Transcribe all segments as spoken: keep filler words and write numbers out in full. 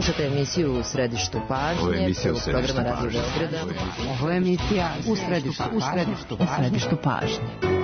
Slušate emisiju U središtu pažnje, prvog programa Radio Beograda. Ovo je emisija U središtu, u središtu, u središtu pažnje.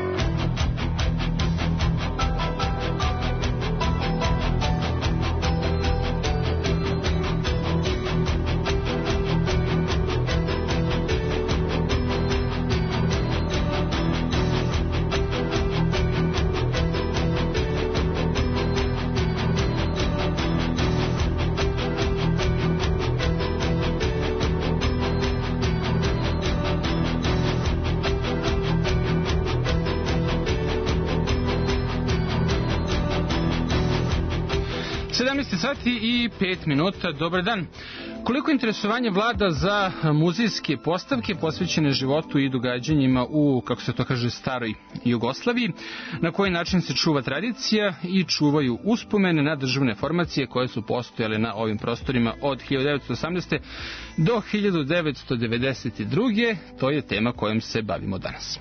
sedamnaest sati i pet minuta. Dobar dan. Koliko interesovanje vlada za muzejske postavke posvećene životu i događanjima u, kako se to kaže, staroj Jugoslaviji, na koji način se čuva tradicija i čuvaju uspomene na državne formacije koje su postojale na ovim prostorima od hiljadu devetsto osamnaeste. do hiljadu devetsto devedeset druge. To je tema kojom se bavimo danas.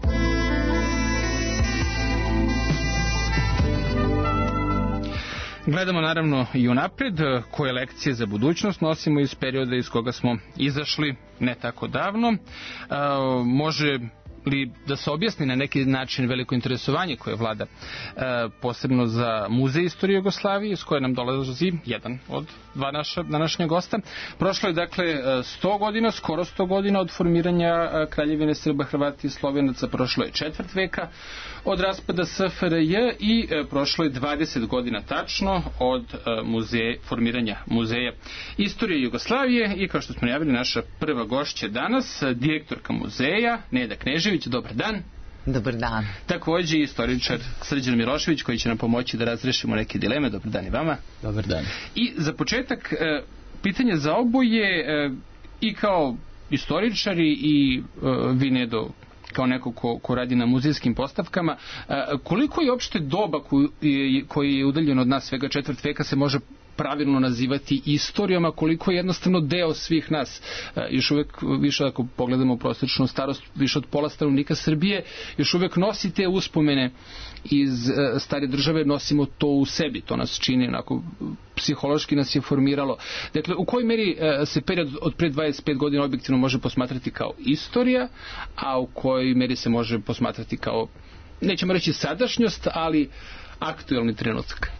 Gledamo naravno i unapred koje lekcije za budućnost nosimo iz perioda iz koga smo izašli ne tako davno. E, može li da se objasni na neki način veliko interesovanje koje vlada e, posebno za Muzej istorije Jugoslavije, s koje nam dolazi jedan od dva naša današnja gosta. Prošlo je dakle sto godina, skoro sto godina od formiranja Kraljevine Srba, Hrvata i Slovenaca, prošlo je četvrt veka od raspada S F R J i e, prošlo je dvadeset godina tačno od e, muzeja, formiranja Muzeja istorije Jugoslavije i, kao što smo najavili, naša prva gošća danas, direktorka muzeja Neda Knežević. Dobar dan. Dobar dan. Takođe i istoričar Srđan Milošević, koji će nam pomoći da razrešimo neke dileme. Dobar dan i vama. Dobar dan. I za početak e, pitanje za oboje, e, i kao istoričari i e, vi, Nedo, kao neko ko, ko radi na muzejskim postavkama, koliko je opšte doba koji je udaljen od nas, svega četvrt veka, se može pravilno nazivati istorijom, a koliko je jednostavno deo svih nas? Još uvek, više ako pogledamo prosječnu starost, više od pola stanovnika Srbije još uvek nosi te uspomene iz stare države, nosimo to u sebi, to nas čini, onako psihološki nas je formiralo. Dakle, u kojoj meri se period od pre dvadeset pet godina objektivno može posmatrati kao istorija, a u kojoj meri se može posmatrati kao, nećemo reći sadašnjost, ali aktuelni trenutak?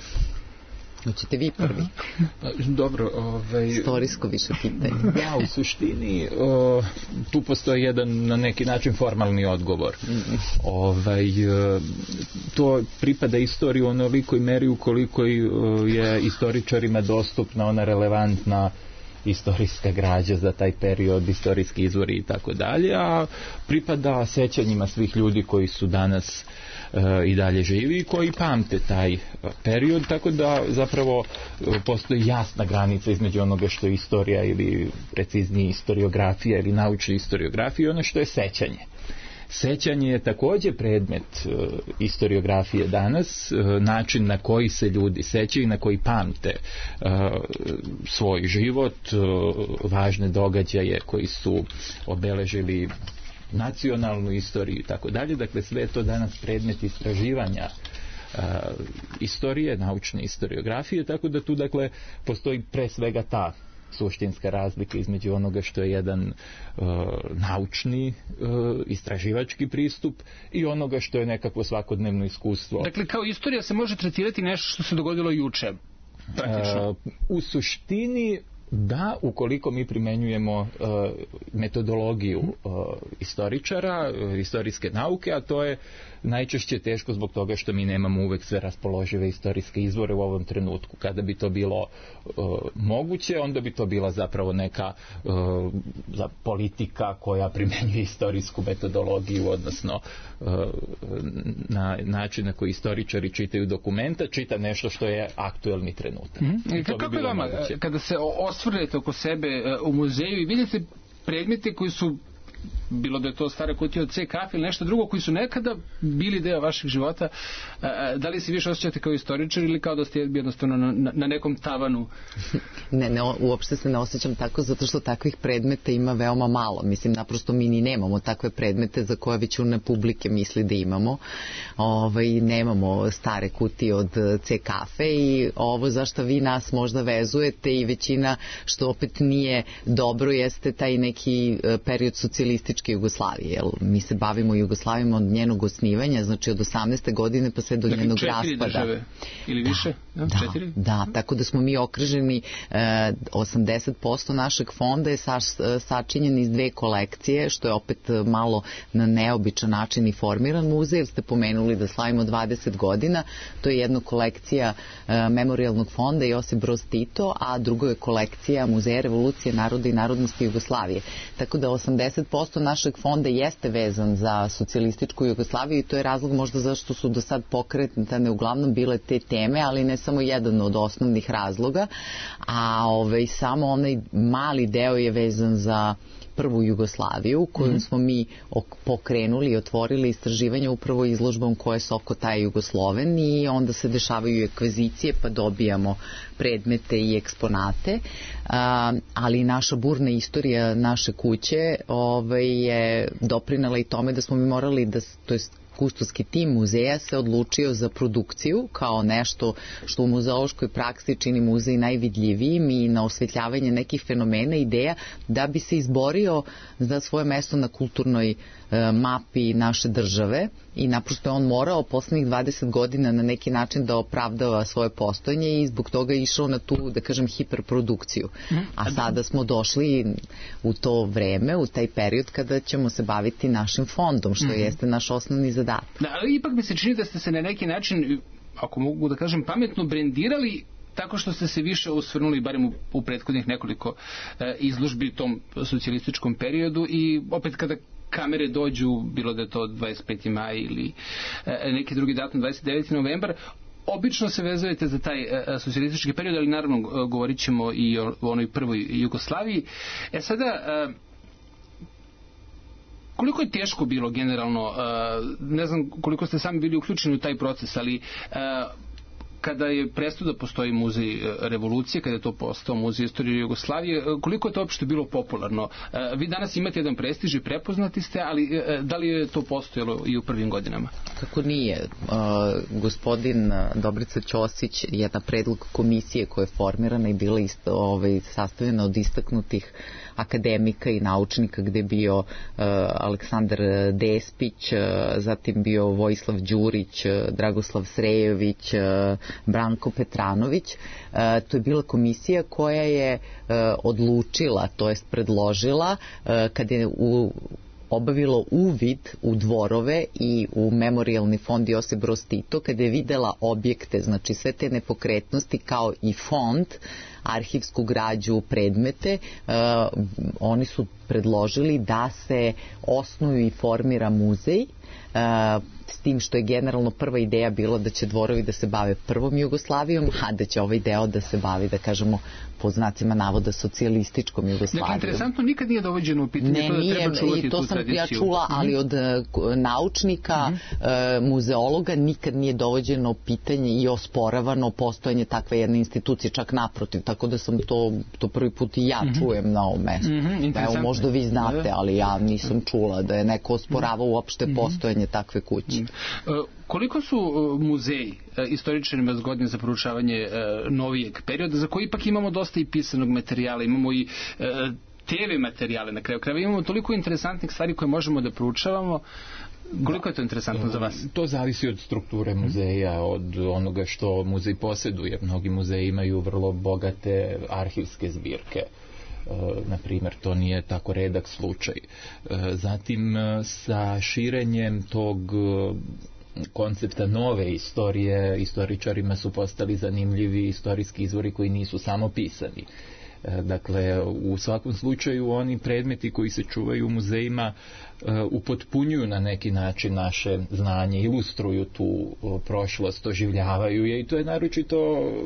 Hoćete vi prvi? Dobro, ovaj... istorijsko više pitanje. Da, u suštini o, tu postoji jedan na neki način formalni odgovor. Ovaj, to pripada istoriji u onolikoj meri ukoliko je istoričarima dostupna ona relevantna istorijska građa za taj period, istorijski izvori i tako dalje, a pripada sećanjima svih ljudi koji su danas i dalje živi i koji pamte taj period, tako da zapravo postoji jasna granica između onoga što je istorija ili preciznije historiografija ili naučna historiografija i ono što je sećanje. Sećanje je takođe predmet uh, historiografije danas, uh, način na koji se ljudi sećaju i na koji pamte uh, svoj život, uh, važne događaje koji su obeležili nacionalnu istoriju i tako dalje. Dakle, sve je to danas predmet istraživanja uh, istorije, naučne historiografije, tako da tu, dakle, postoji pre svega ta suštinska razlika između onoga što je jedan uh, naučni, uh, istraživački pristup i onoga što je nekako svakodnevno iskustvo. Dakle, kao istorija se može tretirati nešto što se dogodilo juče, praktično. Uh, u suštini da, ukoliko mi primenjujemo uh, metodologiju uh, istoričara, uh, istorijske nauke, a to je najčešće teško zbog toga što mi nemamo uvek sve raspoložive istorijske izvore u ovom trenutku. Kada bi to bilo uh, moguće, onda bi to bila zapravo neka uh, za politika koja primenjuje istorijsku metodologiju, odnosno uh, na način na koji istoričari čitaju dokumenta, čita nešto što je aktuelni trenutak. Mm-hmm. Kako bi je vama, kada se osvrnete oko sebe u muzeju i vidite predmete koji su bilo da je to stara kutija od C kafe ili nešto drugo, koji su nekada bili deo vašeg života, da li se više osjećate kao istoričar ili kao da ste jednostavno na, na nekom tavanu? Ne, ne, uopšte se ne osjećam tako, zato što takvih predmeta ima veoma malo. Mislim, naprosto mi ni nemamo takve predmete za koje većina publike misli da imamo. Ovaj, nemamo stare kutije od C kafe i ovo zašto vi nas možda vezujete i većina, što opet nije dobro, jeste taj neki period socijalističke Jugoslavije. Jel? Mi se bavimo Jugoslavijom od njenog osnivanja, znači od osamnaeste godine pa sve do dakle, njenog raspada. Četiri države ili više? Da, da, četiri? Da, tako da smo mi okruženi, e, osamdeset posto našeg fonda je sa, sačinjen iz dve kolekcije, što je opet malo na neobičan način i formiran muzej, jer ste pomenuli da slavimo dvadeset godina. To je jedna kolekcija e, Memorijalnog fonda Josip Broz Tito, a drugo je kolekcija Muzeja revolucije naroda i narodnosti Jugoslavije. Tako da osamdeset posto našeg fonda jeste vezan za socijalističku Jugoslaviju i to je razlog možda zašto su do sad pokretane uglavnom bile te teme, ali ne samo jedan od osnovnih razloga, a ovaj, samo onaj mali deo je vezan za prvu Jugoslaviju, kojom mm-hmm. smo mi pokrenuli i otvorili istraživanje upravo izložbom koje su oko taj Jugosloven i onda se dešavaju ekvizicije pa dobijamo predmete i eksponate, a, ali naša burna istorija naše kuće ovaj, je doprinela i tome da smo mi morali da, to jest kustovski tim muzeja se odlučio za produkciju kao nešto što u muzeološkoj praksi čini muzej najvidljivijim i na osvetljavanje nekih fenomena, ideja da bi se izborio za svoje mesto na kulturnoj e, mapi naše države i naprosto je on morao poslednjih dvadeset godina na neki način da opravdava svoje postojanje i zbog toga je išao na tu, da kažem, hiperprodukciju. A sada smo došli u to vreme, u taj period kada ćemo se baviti našim fondom, što mm-hmm. jeste naš osnovni zadatak. Da, ali ipak mi se čini da ste se na neki način, ako mogu da kažem, pametno brendirali tako što ste se više osvrnuli, barem u, u prethodnih nekoliko e, izložbi u tom socijalističkom periodu i opet kada kamere dođu, bilo da je to dvadeset peti maj ili e, neki drugi datum, dvadeset deveti novembar, obično se vezujete za taj e, socijalistički period, ali naravno govorit ćemo i o, o onoj prvoj Jugoslaviji. E sada, e, koliko je teško bilo generalno, ne znam koliko ste sami bili uključeni u taj proces, ali kada je prestao da postoji muzej revolucije, kada je to postao muzej istorije Jugoslavije, koliko je to uopšte bilo popularno? Vi danas imate jedan prestiž i prepoznati ste, ali da li je to postojalo i u prvim godinama? Kako nije? Uh, gospodin Dobrica Ćosić, jedna predlog komisije koja je formirana i bila isto, ovaj, sastavljena od istaknutih akademika i naučnika, gde je bio uh, Aleksandar Despić, uh, zatim bio Vojislav Đurić, uh, Dragoslav Srejović, uh, Branko Petranović. Uh, to je bila komisija koja je uh, odlučila, to jest predložila, uh, kad je u obavilo uvid u dvorove i u Memorijalni fond Josip Broz Tito, kada je videla objekte, znači sve te nepokretnosti kao i fond, arhivsku građu, predmete, uh, oni su predložili da se osnuje i formira muzej, uh, s tim što je generalno prva ideja bila da će dvorovi da se bave prvom Jugoslavijom, a da će ovaj deo da se bavi, da kažemo, po znacima navoda socijalističkom Jugoslavijom. Dakle, interesantno, nikad nije dovođeno u pitanje ne, to da treba čuvati i to tu sam tradiciju. Ja čula, ali od uh, naučnika, uh-huh. uh, muzeologa nikad nije dovođeno pitanje i osporavano postojanje takve jedne institucije, čak naprotiv, tako da sam to, to prvi put i ja uh-huh. čujem na ovom mestu. Uh-huh. Evo, možda vi znate, ali ja nisam čula da je neko osporavao uopšte uh-huh. postojanje takve kuće. Uh, koliko su uh, muzeji uh, istoričarima zgodni za proučavanje uh, novijeg perioda, za koji ipak imamo dosta i pisanog materijala, imamo i uh, te ve materijale na kraju krajeva, imamo toliko interesantnih stvari koje možemo da proučavamo. Koliko je to interesantno za vas? To zavisi od strukture muzeja, od onoga što muzej posjeduje. Mnogi muzeji imaju vrlo bogate arhivske zbirke. Na primjer, to nije tako redak slučaj. Zatim, sa širenjem tog koncepta nove istorije, istoričarima su postali zanimljivi istorijski izvori koji nisu samo pisani. Dakle, u svakom slučaju oni predmeti koji se čuvaju u muzejima upotpunjuju na neki način naše znanje, ilustruju tu prošlost, oživljavaju je i to je naročito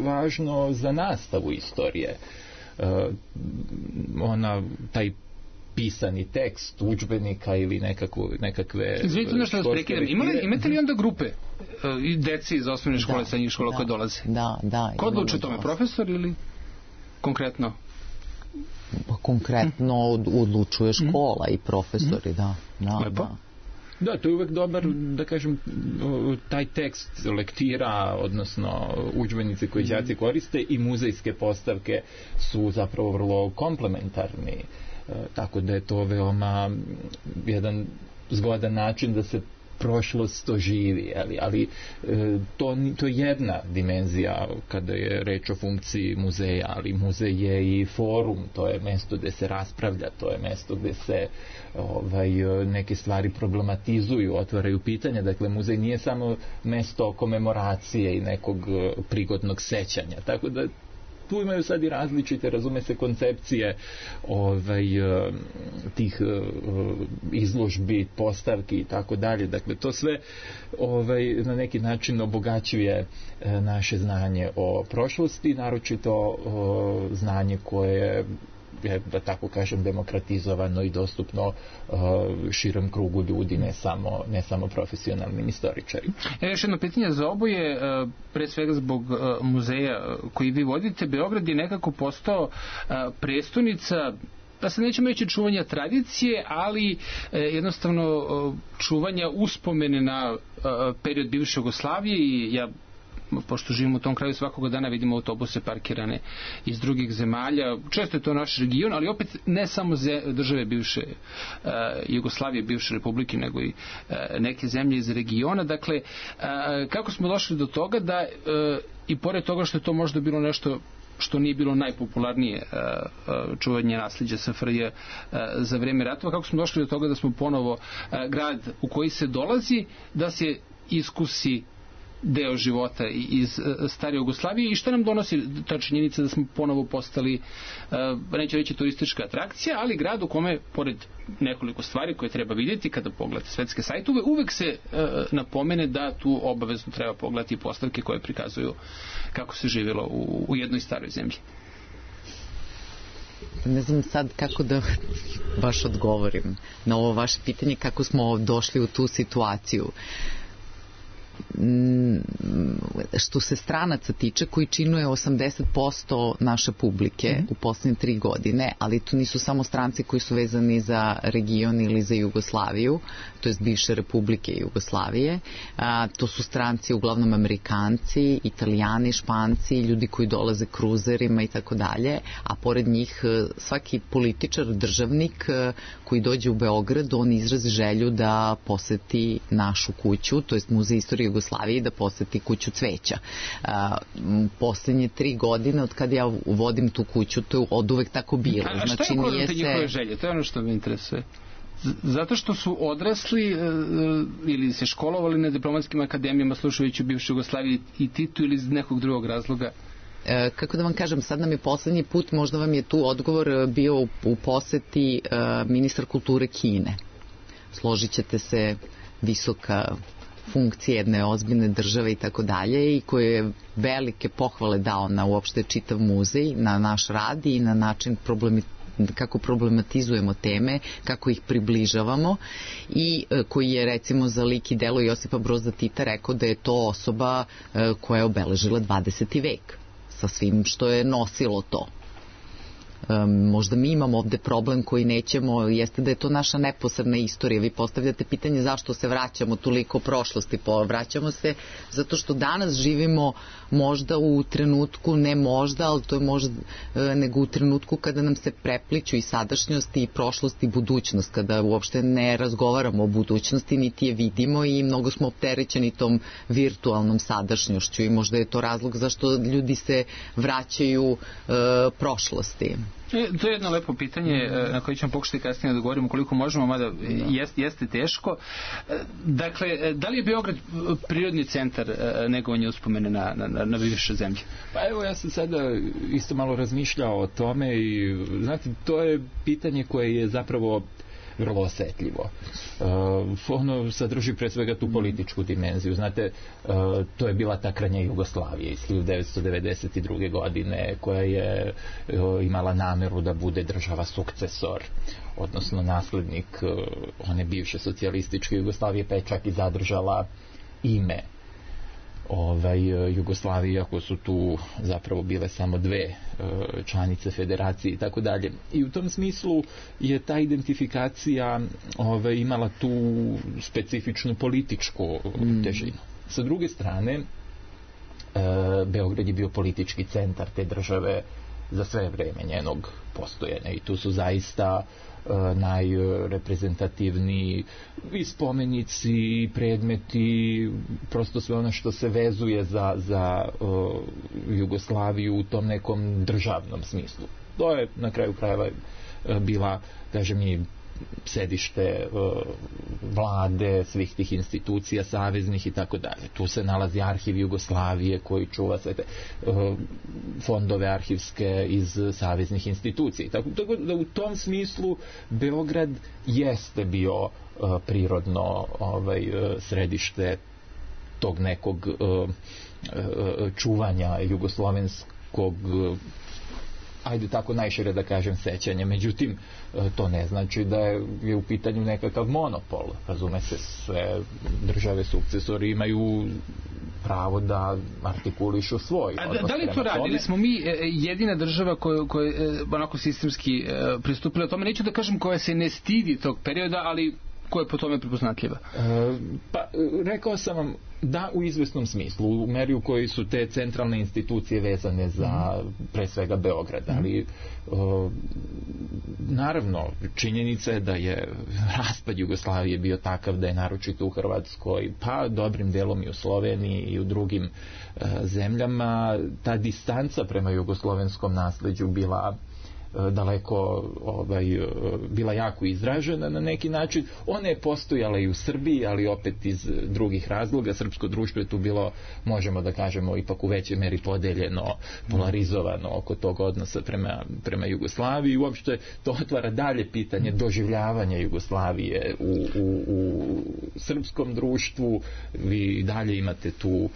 važno za nastavu istorije. Ona, taj pisani tekst udžbenika ili nekakvu, nekakve... Izvinite nešto da vas prekidam. Imate li onda grupe i deci iz osnovne škole, da, srednjih škola da, koje dolaze? Da, da. Ko odluči o tome? Profesor ili konkretno? Pa konkretno odlučuje škola i profesori, da. da, Lepo. da. Da, to je uvek dobar, da kažem, taj tekst lektira, odnosno udžbenici koji đaci koriste i muzejske postavke su zapravo vrlo komplementarni. Tako da je to veoma jedan zgodan način da se prošlost oživi, ali, ali to, to je jedna dimenzija kada je reč o funkciji muzeja, ali muzej je i forum, to je mesto gde se raspravlja, to je mesto gde se ovaj, neke stvari problematizuju, otvaraju pitanja, dakle muzej nije samo mesto komemoracije i nekog prigodnog sećanja, tako da tu imaju sad i različite, razume se, koncepcije ovaj, tih izložbi, postavki i tako dalje. Dakle, to sve ovaj, na neki način obogaćuje naše znanje o prošlosti, naročito znanje koje je, da tako kažem, demokratizovano i dostupno uh, širom krugu ljudi, ne samo, ne samo profesionalnim istoričarima. E, još jedno pitanje za oboje, uh, pre svega zbog uh, muzeja koji vi vodite. Beograd je nekako postao uh, prestonica, da se nećemo reći čuvanja tradicije, ali e, jednostavno e, čuvanja uspomene na e, period bivše Jugoslavije. I ja, pošto živimo u tom kraju, svakoga dana vidimo autobuse parkirane iz drugih zemalja. Često je to naš region, ali opet ne samo države bivše uh, Jugoslavije, bivše republike, nego i uh, neke zemlje iz regiona. Dakle, uh, kako smo došli do toga da uh, i pored toga što je to možda bilo nešto što nije bilo najpopularnije uh, čuvanje nasljeđa S F R J uh, za vreme ratova, kako smo došli do toga da smo ponovo uh, grad u koji se dolazi, da se iskusi deo života iz stare Jugoslavije i što nam donosi ta činjenica da smo ponovo postali, neću reći turistička atrakcija, ali grad u kome, pored nekoliko stvari koje treba vidjeti kada pogledate svetske sajtove, uvek se napomene da tu obavezno treba pogledati postavke koje prikazuju kako se živjelo u, u jednoj staroj zemlji. Ne znam sad kako da baš odgovorim na ovo vaše pitanje, kako smo došli u tu situaciju. Što se stranaca tiče, koji činuje osamdeset posto naše publike mm-hmm. u poslednje tri godine, ali tu nisu samo stranci koji su vezani za region ili za Jugoslaviju, to jest bivše republike Jugoslavije. A, to su stranci uglavnom Amerikanci, Italijani, Španci, ljudi koji dolaze kruzerima i tako dalje, a pored njih svaki političar, državnik koji dođe u Beograd, on izrazi želju da poseti našu kuću, to jest Muzej istorije Jugoslavije, da poseti kuću cveća. A, poslednje tri godine od kada ja vodim tu kuću, to je od uvek tako bilo. A, a šta je kod te njihove želje? To je ono što me interesuje. Zato što su odrasli e, ili se školovali na diplomatskim akademijama slušajući u bivšoj Jugoslaviji i Titu, ili iz nekog drugog razloga? E, kako da vam kažem, sad nam je poslednji put, možda vam je tu odgovor bio u, u poseti e, ministar kulture Kine. Složit ćete se, visoka funkcije jedne ozbiljne države i tako dalje, i koje je velike pohvale dao na uopšte čitav muzej, na naš rad i na način problemi, kako problematizujemo teme, kako ih približavamo, i e, koji je recimo za lik i delo Josipa Broza Tita rekao da je to osoba e, koja je obeležila dvadeseti vek sa svim što je nosilo to. Um, možda mi imamo ovde problem koji nećemo, jeste da je to naša neposredna istorija. Vi postavljate pitanje zašto se vraćamo toliko prošlosti. Vraćamo se zato što danas živimo možda u trenutku, ne možda, ali to je možda nego u trenutku kada nam se prepliću i sadašnjost i prošlost i budućnost, kada uopšte ne razgovaramo o budućnosti, niti je vidimo, i mnogo smo opterećeni tom virtualnom sadašnjošću, i možda je to razlog zašto ljudi se vraćaju uh, prošlosti. E, to je jedno lepo pitanje na koje ćemo pokušati kasnije da govorimo koliko možemo, mada jest, jeste teško. Dakle, da li je Beograd prirodni centar negovanja uspomene na, na, na bivše zemlje? Pa evo, ja sam sada isto malo razmišljao o tome i znate, to je pitanje koje je zapravo vrlo osetljivo. Ono sadrži pre svega tu političku dimenziju. Znate, to je bila ta kranja Jugoslavije iz hiljadu devetsto devedeset druge. godine koja je imala nameru da bude država sukcesor, odnosno naslednik one bivše socijalističke Jugoslavije, pa je čak i zadržala ime ovaj, Jugoslavije, iako su tu zapravo bile samo dve članice federacije i tako dalje. I u tom smislu je ta identifikacija ovaj, imala tu specifičnu političku težinu. Sa druge strane, Beograd je bio politički centar te države za sve vreme njenog postojanja i tu su zaista najreprezentativniji i spomenici, i predmeti, prosto sve ono što se vezuje za, za uh, Jugoslaviju u tom nekom državnom smislu. To je na kraju krajeva bila, kažem, i sedište uh, vlade, svih tih institucija saveznih i tako dalje. Tu se nalazi arhiv Jugoslavije koji čuva sve te uh, fondove arhivske iz saveznih institucija. Tako da u tom smislu Beograd jeste bio uh, prirodno ovaj, uh, središte tog nekog uh, uh, čuvanja jugoslovenskog uh, ajde tako najšire da kažem sećanje, međutim to ne znači da je u pitanju nekakav monopol, razume se, sve države sukcesori imaju pravo da artikulišu svoj odnos. Da, da li to radili? Smo mi jedina država koja, koja onako sistemski pristupila tome, neću da kažem koja se ne stidi tog perioda, ali koja je po tome prepoznatljiva? E, pa, rekao sam vam da u izvesnom smislu, u meri u kojoj su te centralne institucije vezane za pre svega Beograd, ali o, naravno činjenica je da je raspad Jugoslavije bio takav da je naročito u Hrvatskoj, pa dobrim delom i u Sloveniji i u drugim e, zemljama ta distanca prema jugoslovenskom nasleđu bila daleko ovaj, bila jako izražena na neki način. Ona je postojala i u Srbiji, ali opet iz drugih razloga. Srpsko društvo je tu bilo, možemo da kažemo, ipak u većoj meri podeljeno, polarizovano oko tog odnosa prema, prema Jugoslaviji. I uopšte to otvara dalje pitanje doživljavanja Jugoslavije u, u, u srpskom društvu. Vi dalje imate tu,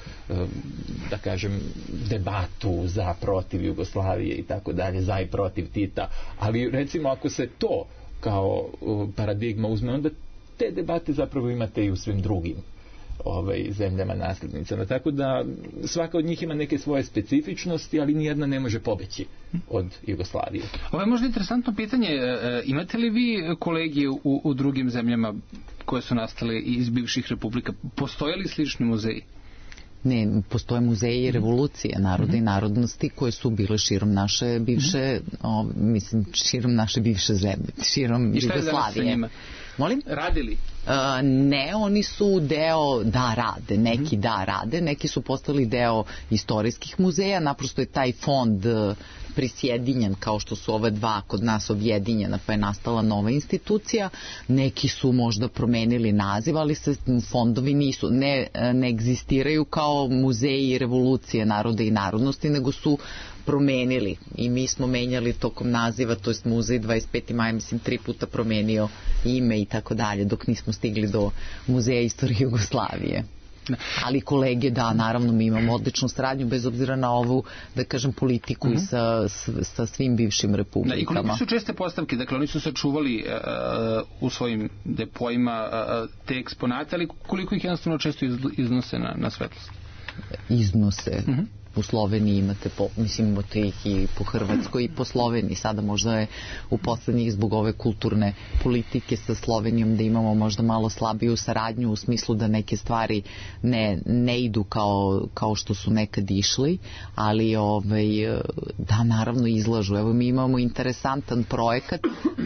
da kažem, debatu za protiv Jugoslavije i tako dalje, za i protiv Tita. Ali recimo ako se to kao paradigma uzme, onda te debate zapravo imate i u svim drugim ovaj, zemljama naslednicama. Tako da svaka od njih ima neke svoje specifičnosti, ali nijedna ne može pobeći od Jugoslavije. Ovo je možda interesantno pitanje. Imate li vi kolege u, u drugim zemljama koje su nastale iz bivših republika? Postoje li slični muzeji? Ne, postoje muzeji revolucije naroda mm-hmm. i narodnosti koje su bile širom naše bivše, mm-hmm. o, mislim, širom naše bivše zemlje, širom Jugoslavije. I šta je danas sa njima? Molim? Radili? Uh, ne, oni su deo, da rade, neki mm-hmm. da rade, neki su postali deo istorijskih muzeja, naprosto je taj fond uh, prisjedinjen kao što su ove dva kod nas objedinjena, pa je nastala nova institucija. Neki su možda promenili naziv, ali se fondovi nisu, ne, ne egzistiraju kao muzeji revolucije naroda i narodnosti, nego su promenili i mi smo menjali tokom naziva, to jest muzej dvadeset peti maj, mislim, tri puta promenio ime i tako dalje, dok nismo stigli do muzeja istorije Jugoslavije. Ali kolege, da, naravno mi imamo odličnu saradnju bez obzira na ovu, da kažem, politiku mm-hmm. i sa, sa svim bivšim republikama. Da, i koliko su česte postavke, dakle oni su sačuvali uh, u svojim depojima uh, te eksponate, ali koliko ih jednostavno često iznose na, na svetlost? Iznose. Mm-hmm. U Sloveniji imate, po, mislim, imate ih i po Hrvatskoj i po Sloveniji. Sada možda je u poslednjih zbog ove kulturne politike sa Slovenijom da imamo možda malo slabiju saradnju u smislu da neke stvari ne, ne idu kao, kao što su nekad išli, ali ovaj, da, naravno izlažu. Evo mi imamo interesantan projekat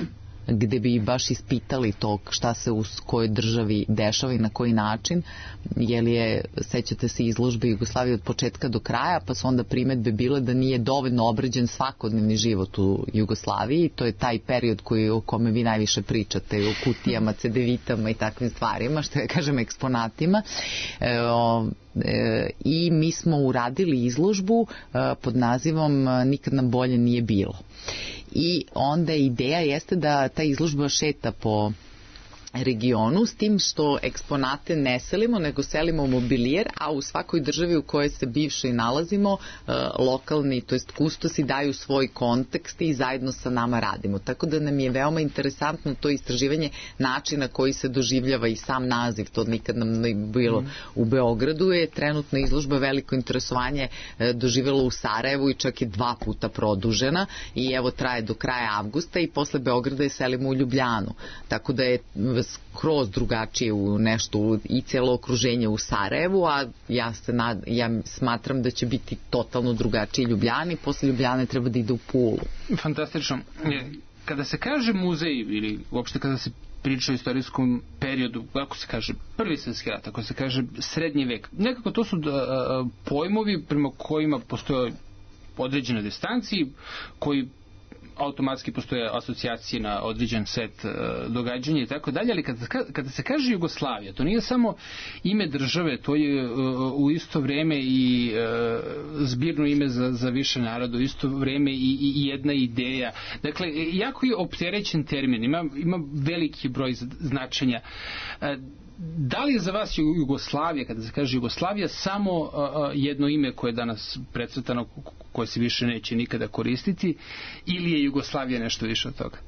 gde bi baš ispitali to šta se u kojoj državi dešava i na koji način, jer je, sećate se, izložbe Jugoslavije od početka do kraja, pa su onda primetbe bile da nije dovoljno obrađen svakodnevni život u Jugoslaviji. To je taj period koji, o kome vi najviše pričate, o kutijama, cedevitama i takvim stvarima, što ja kažem eksponatima. E, o, e, i mi smo uradili izložbu e, pod nazivom Nikad nam bolje nije bilo. i onda ideja jeste da ta izložba šeta po regionu, s tim što eksponate ne selimo, nego selimo mobilijer, a u svakoj državi u kojoj se bivše i nalazimo, e, lokalni, to jest kustosi, daju svoj kontekst i zajedno sa nama radimo. Tako da nam je veoma interesantno to istraživanje načina koji se doživljava i sam naziv, to nikad nam ne bilo mm. u Beogradu, je trenutna izložba veliko interesovanje e, doživjela u Sarajevu i čak je dva puta produžena i evo traje do kraja avgusta i posle Beograda je selimo u Ljubljanu. Tako da je skroz drugačije u nešto i cijelo okruženje u Sarajevu, a ja, se nad, ja smatram da će biti totalno drugačije Ljubljani, posle Ljubljane treba da ide u Pulu. Fantastično. Kada se kaže muzej ili uopšte kada se priča o istorijskom periodu, kako se kaže prvi svjetski rat, ako se kaže srednji vek, nekako to su da, pojmovi prema kojima postoje određene distancije koji automatski postoje asocijacije na određen set uh, događanja i tako dalje, ali kada, kada se kaže Jugoslavija, to nije samo ime države, to je uh, u isto vrijeme i uh, zbirno ime za, za više naroda, u isto vrijeme i, i jedna ideja. Dakle, jako je opterećen termin, ima, ima veliki broj značenja. Uh, Da li je za vas Jugoslavija, kada se kaže Jugoslavija, samo uh, jedno ime koje je danas precrtano, koje se više neće nikada koristiti, ili je Jugoslavija nešto više od toga?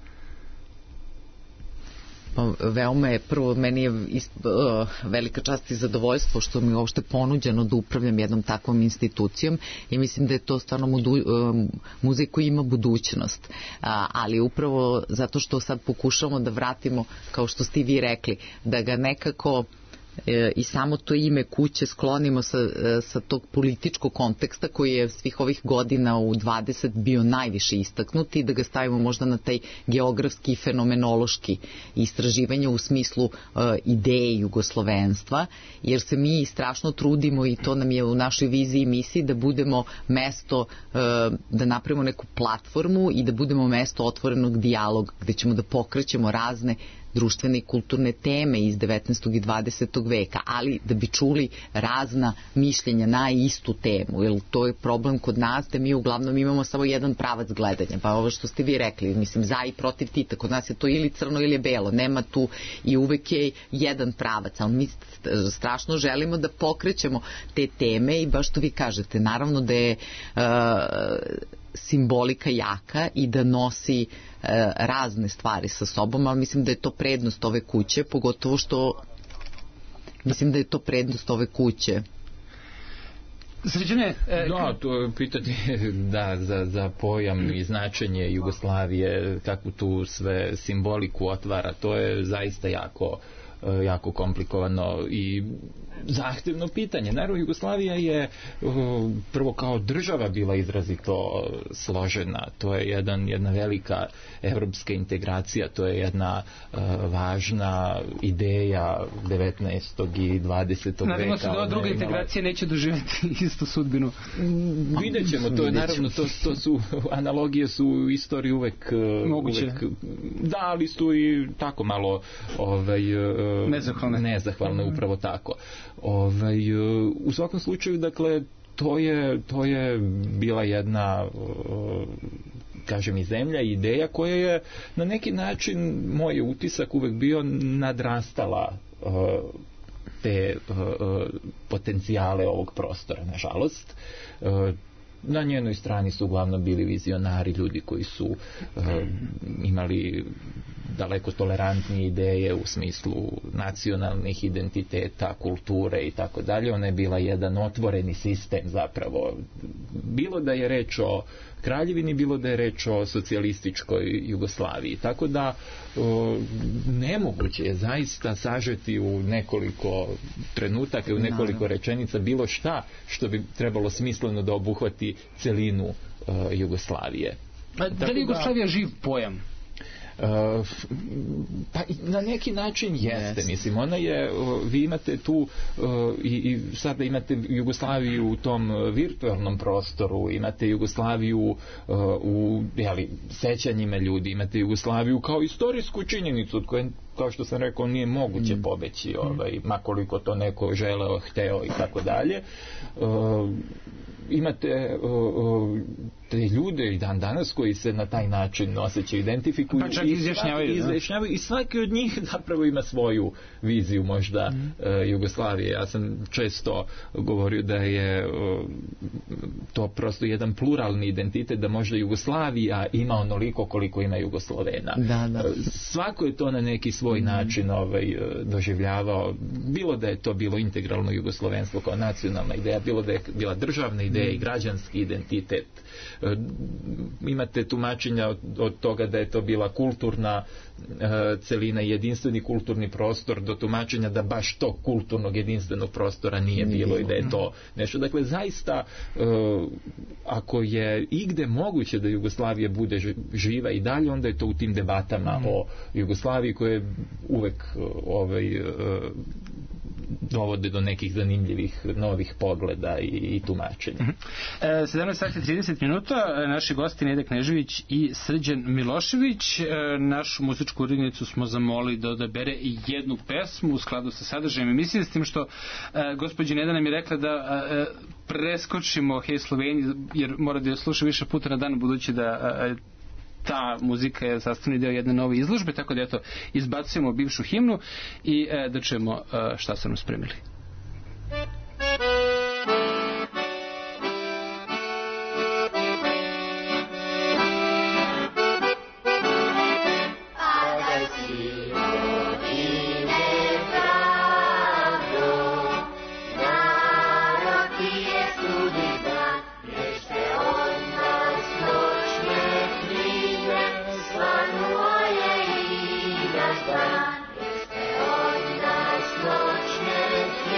Pa, veoma je, prvo, meni je ist, uh, velika čast i zadovoljstvo što mi je uopšte ponuđeno da upravljam jednom takvom institucijom i mislim da je to stvarno mudu, uh, muzej koji ima budućnost. Uh, ali upravo zato što sad pokušamo da vratimo, kao što ste vi rekli, da ga nekako i samo to ime kuće sklonimo sa, sa tog političkog konteksta koji je svih ovih godina u dvadeset bio najviše istaknut i da ga stavimo možda na taj geografski i fenomenološki istraživanje u smislu uh, ideje jugoslovenstva, jer se mi strašno trudimo i to nam je u našoj viziji i misiji da budemo mesto, uh, da napravimo neku platformu i da budemo mesto otvorenog dijaloga gde ćemo da pokrećemo razne društvene i kulturne teme iz devetnaestog i dvadesetog veka, ali da bi čuli razna mišljenja na istu temu, jer to je problem kod nas da mi uglavnom imamo samo jedan pravac gledanja, pa ovo što ste vi rekli, mislim, za i protiv Tita, kod nas je to ili crno ili je belo, nema tu i uvek je jedan pravac, ali mi strašno želimo da pokrećemo te teme i baš što vi kažete, naravno da je uh, simbolika jaka i da nosi e, razne stvari sa sobom, ali mislim da je to prednost ove kuće, pogotovo što mislim da je to prednost ove kuće. Sređene, e, da, to je pitanje da, za, za pojam i značenje Jugoslavije, kakvu tu sve simboliku otvara, to je zaista jako jako komplikovano i zahtevno pitanje. Naravno, Jugoslavija je prvo kao država bila izrazito složena. To je jedan, jedna velika evropska integracija, to je jedna uh, važna ideja devetnaestog i dvadesetog veka. Nadamo se da ova druga integracija neće doživjeti istu sudbinu. Vidjet ćemo, to je naravno, to, to su, analogije su u istoriji uvek, moguće. Uvek, da, ali su i tako malo ovaj, nezahvalne. Nezahvalne, upravo tako. Ovaj, u svakom slučaju, dakle, to je, to je bila jedna, kažem, i zemlja, ideja koja je na neki način, moj utisak uvek bio, nadrastala te potencijale ovog prostora, nažalost. Na njenoj strani su uglavnom bili vizionari, ljudi koji su uh, imali daleko tolerantnije ideje u smislu nacionalnih identiteta, kulture i tako dalje. Ona je bila jedan otvoreni sistem zapravo. Bilo da je reč o Kraljevini, bilo da je reč o socijalističkoj Jugoslaviji. Tako da o, nemoguće je zaista sažeti u nekoliko trenutaka, u nekoliko rečenica bilo šta što bi trebalo smisleno da obuhvati celinu o, Jugoslavije. A da li Jugoslavija živ pojam? Uh, pa na neki način jeste, yes. Mislim, ona je, uh, vi imate tu uh, i, i sada imate Jugoslaviju u tom virtualnom prostoru, imate Jugoslaviju uh, u jeli, sećanjima ljudi, imate Jugoslaviju kao istorijsku činjenicu od koje kao što sam rekao, nije moguće pobeći, ovaj, makoliko to neko želeo, hteo i tako dalje. Imate uh, te ljude i dan danas koji se na taj način osjećaju, identifikuju, pa čak i izjašnjavaju, izjašnjavaju i svaki od njih zapravo ima svoju viziju možda mm. uh, Jugoslavije. Ja sam često govorio da je uh, to prosto jedan pluralni identitet, da možda Jugoslavija ima onoliko koliko ima Jugoslovena. Da, da. Uh, svako je to na neki svoj mm. način ovaj, doživljavao, bilo da je to bilo integralno jugoslovenstvo kao nacionalna ideja, bilo da je bila državna ideja i građanski identitet. E, imate tumačenja od, od toga da je to bila kulturna e, celina i jedinstveni kulturni prostor, do tumačenja da baš tog kulturnog jedinstvenog prostora nije bilo, bilo i da je to nešto. Dakle, zaista e, ako je igde moguće da Jugoslavija bude živa i dalje, onda je to u tim debatama mm. o Jugoslaviji koje uvek ovaj, e, dovode do nekih zanimljivih novih pogleda i, i tumačenja. E, sedamnaest sati trideset minuta, naši gosti Neda Knežević i Srđan Milošević. E, našu muzičku urednicu smo zamolili da odabere jednu pesmu u skladu sa sadržajem emisije, s tim što e, gospođa Neda nam je rekla da e, preskočimo Hej Sloveniji, jer mora da je sluša više puta na dan, budući da e, ta muzika je sastavni deo jedne nove izložbe, tako da eto, izbacujemo bivšu himnu i e, da čujemo e, šta su nam spremili. Noćne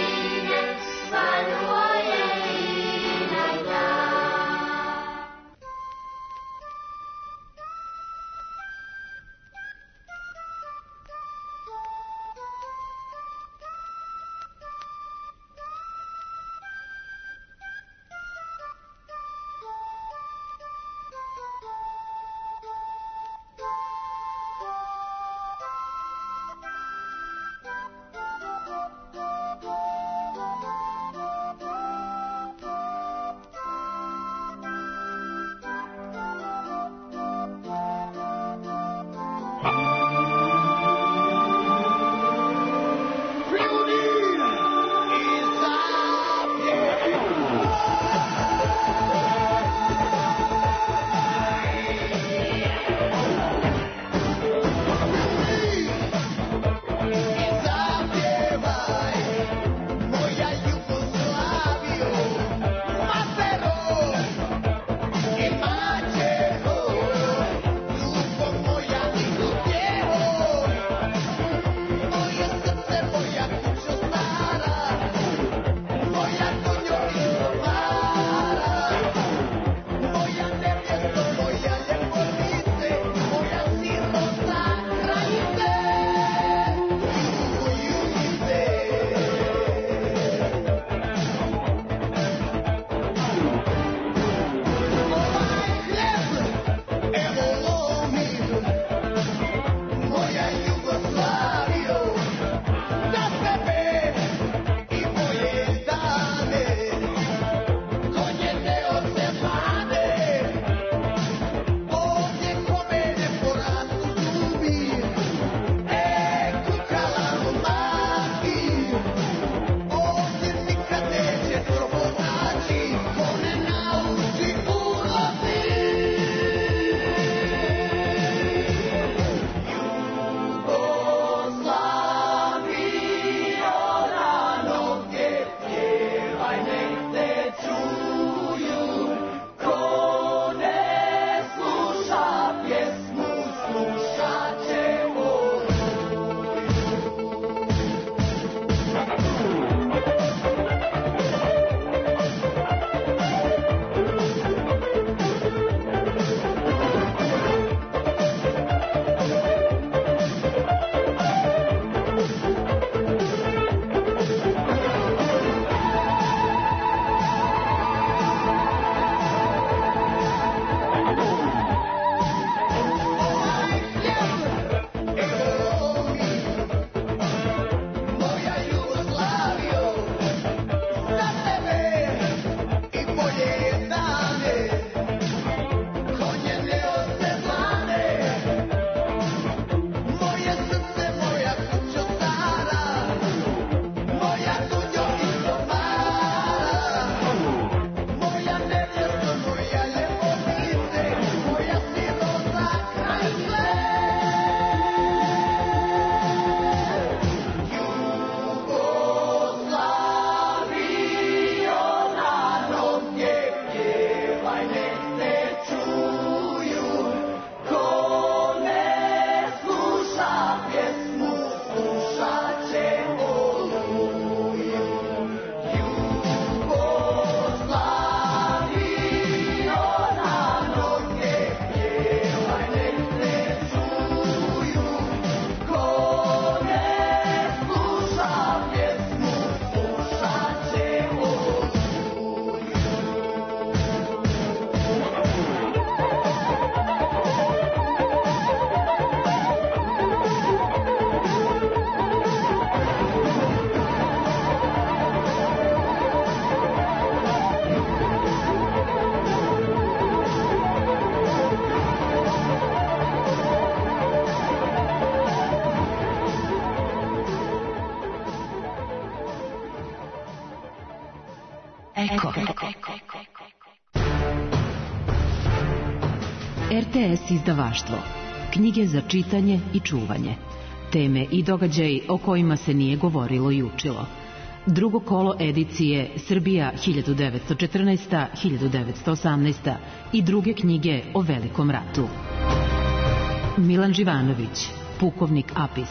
R T S izdavaštvo. Knjige za čitanje i čuvanje. Teme i događaji o kojima se nije govorilo i učilo. Drugo kolo edicije Srbija hiljadu devetsto četrnaesta do hiljadu devetsto osamnaesta i druge knjige o Velikom ratu. Milan Živanović, Pukovnik Apis.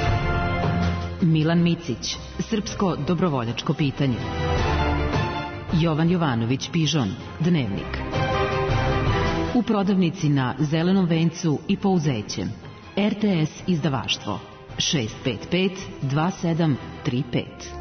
Milan Micić, Srpsko dobrovoljačko pitanje. Jovan Jovanović Pižon, Dnevnik. U prodavnici na Zelenom vencu i Pouzećem. R T S izdavaštvo šest pet pet dva sedam tri pet.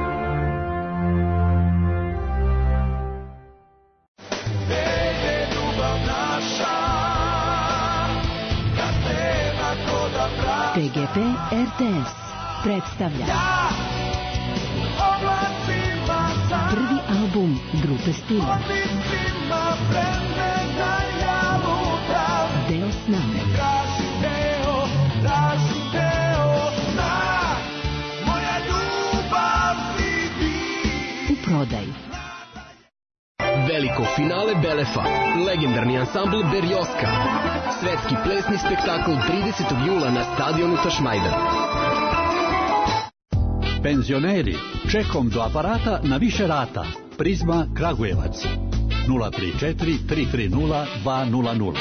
T G P R T S predstavlja prvi album grupe Stila. Deo s nama. U prodaju. Veliko finale Belefa, legendarni ansambl Berjoska. Svetski plesni spektakl tridesetog jula na stadionu Tašmajdan. Penzioneri, čekom do aparata na više rata. Prizma Kragujevac. nula tri četiri tri tri nula dva nula nula.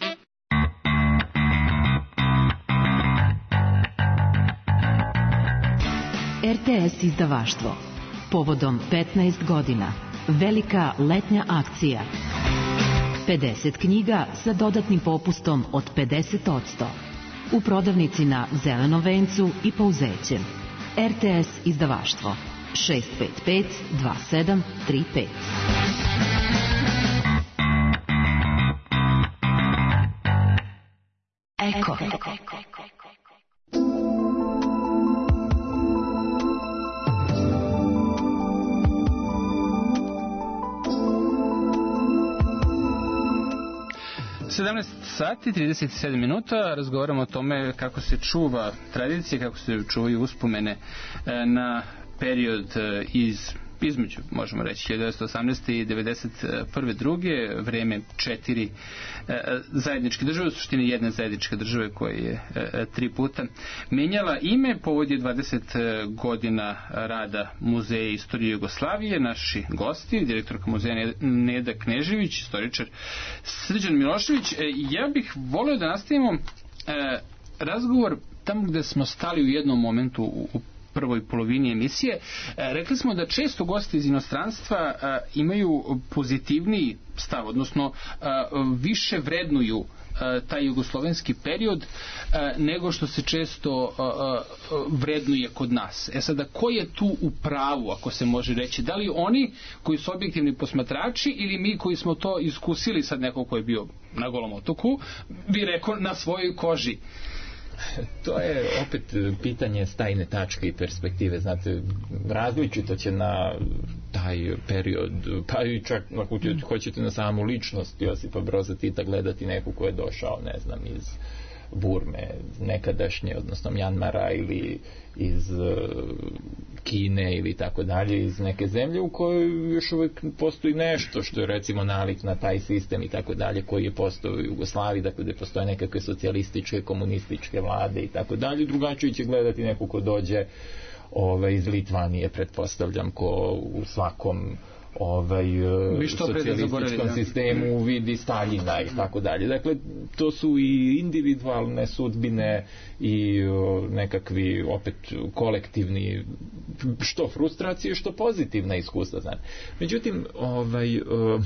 R T S izdavaštvo. Povodom petnaest godina. Velika letnja akcija. pedeset knjiga sa dodatnim popustom od pedeset posto. U prodavnici na Zelenom vencu i Pouzećem. R T S izdavaštvo šest pet pet dva sedam tri pet. Eko. sedamnaest sati, trideset sedam minuta, razgovaramo o tome kako se čuva tradicije, kako se čuvaju uspomene na period iz između, možemo reći, hiljadu devetsto osamnaeste i devedeset prve druge, vreme četiri zajedničke države, u suštini jedne zajedničke države koje je tri puta menjala ime. Povod je dvadeset godina rada Muzeja istorije Jugoslavije. Naši gosti, direktorka muzeja Neda Knežević, istoričar Srđan Milošević. Ja bih volio da nastavimo razgovor tamo gde smo stali u jednom momentu u prvoj polovini emisije. Rekli smo da često gosti iz inostranstva imaju pozitivniji stav, odnosno više vrednuju taj jugoslovenski period nego što se često vrednuje kod nas. E sada, ko je tu u pravu, ako se može reći? Da li oni koji su objektivni posmatrači ili mi koji smo to iskusili, sad neko ko je bio na Golom otoku, bi rekao na svojoj koži? To je opet pitanje stajne tačke i perspektive. Znate, različito će na taj period, pa i čak ako hoćete na samu ličnost Josipa Broza Tita gledati neku ko je došao, ne znam, iz Burme nekadašnje, odnosno Mjanmara, ili iz Kine ili tako dalje, iz neke zemlje u kojoj još uvijek postoji nešto što je recimo nalik na taj sistem i tako dalje koji je postojao u Jugoslaviji, dakle gde postoje nekakve socijalističke, komunističke vlade i tako dalje. Drugačije će gledati neko ko dođe ove, iz Litvanije, pretpostavljam, ko u svakom ovaj socijalističkom sistemu vidi Staljina i tako dalje. Dakle, to su i individualne sudbine i nekakvi opet kolektivni, što frustracije, što pozitivna iskustva, znate. Međutim, ovaj